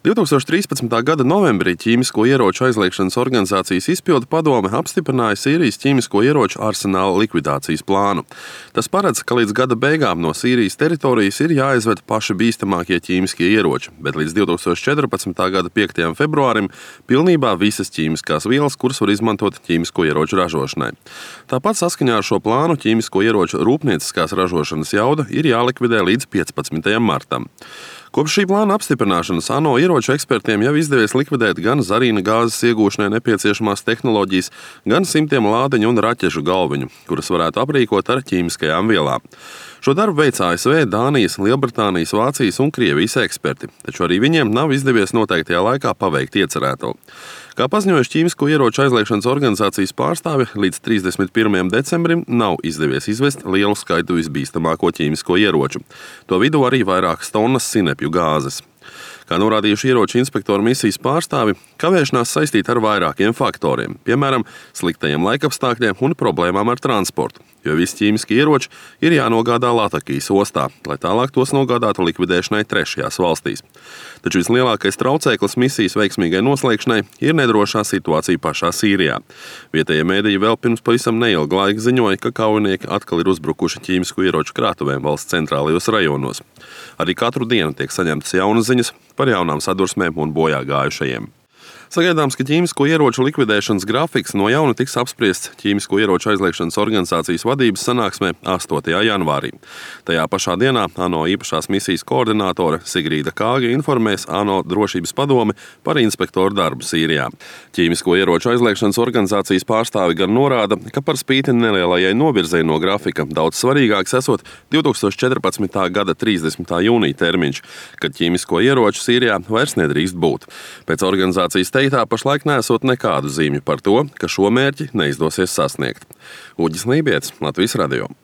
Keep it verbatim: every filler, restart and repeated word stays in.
divtūkstoš trīspadsmitā gada novembrī ķīmisko ieroču aizliegšanas organizācijas izpildu padome apstiprināja Sīrijas ķīmisko ieroču arsenāla likvidācijas plānu. Tas paredz, ka līdz gada beigām no Sīrijas teritorijas ir jāizved paši bīstamākie ķīmiskie ieroči, bet līdz divtūkstoš četrpadsmitā gada piektajam februārim pilnībā visas ķīmiskās vielas, kuras var izmantot ķīmisko ieroču ražošanai. Tāpat saskaņā ar šo plānu ķīmisko ieroču rūpnieciskās ražošanas jauda ir jālikvidē līdz piecpadsmitajam martam. Kopš šī plāna apstiprināšanas ANO ieroču ekspertiem jau izdevies likvidēt gan zarīna gāzes iegūšanai nepieciešamās tehnoloģijas, gan simtiem lādiņu un raķešu galviņu, kuras varētu aprīkot ar ķīmiskajām vielām. Šo darbu veic A S V, Dānijas, Lielbritānijas, Vācijas un Krievijas eksperti, taču arī viņiem nav izdevies noteiktajā laikā paveikt iecerēto. Kā paziņojuši ķīmisko ieroču aizliegšanas organizācijas pārstāvi, līdz trīsdesmit pirmajam decembrim nav izdevies izvest lielu skaitu visbīstamāko ķīmisko ieroču. To vidū arī vairākas tonnas sinepju gāzes. Kā norādījuši ieroču inspektoru misijas pārstāvi, kavēšanās saistīta ar vairākiem faktoriem, piemēram, sliktajiem laikapstākļiem un problēmām ar transportu, jo visi ķīmiskie ieroči ir jānogādā Latakijas ostā, lai tālāk tos nogādātu likvidēšanai trešajās valstīs. Taču vislielākais traucēklis misijas veiksmīgai noslēgšanai ir nedrošā situācija pašā Sīrijā. Vietējie mēdīji vēl pirms pavisam neilga laika ziņoja, ka kaujinieki atkal ir uzbrukuši ķīmisku ieroču krātuvēm valsts centrālajos rajonos. Arī katru dienu tiek saņemtas jaunas ziņas par jaunām sadursmēm un bojā gājušajiem. Sagaidāms, ka ķīmisko ieroču likvidēšanas grafiks no jauna tiks apspriests ķīmisko ieroču aizliegšanas organizācijas vadības sanāksmē astotajā janvārī. Tajā pašā dienā ANO īpašās misijas koordinātore Sigrīda Kāge informēs ANO drošības padomi par inspektoru darbu Sīrijā. Ķīmisko ieroču aizliegšanas organizācijas pārstāvi gan norāda, ka par spīti nelielajai novirzei no grafika daudz svarīgāks esot divtūkstoš četrpadsmitā gada trīsdesmitā jūnija termiņš, kad ķīmisko ieroču Sīrijā vairs nedrīkst būt. Pēc organizācijas teiktā pašlaik neesot nekādu zīmju par to, ka šo mērķi neizdosies sasniegt. Uģis Lībietis, Latvijas radio.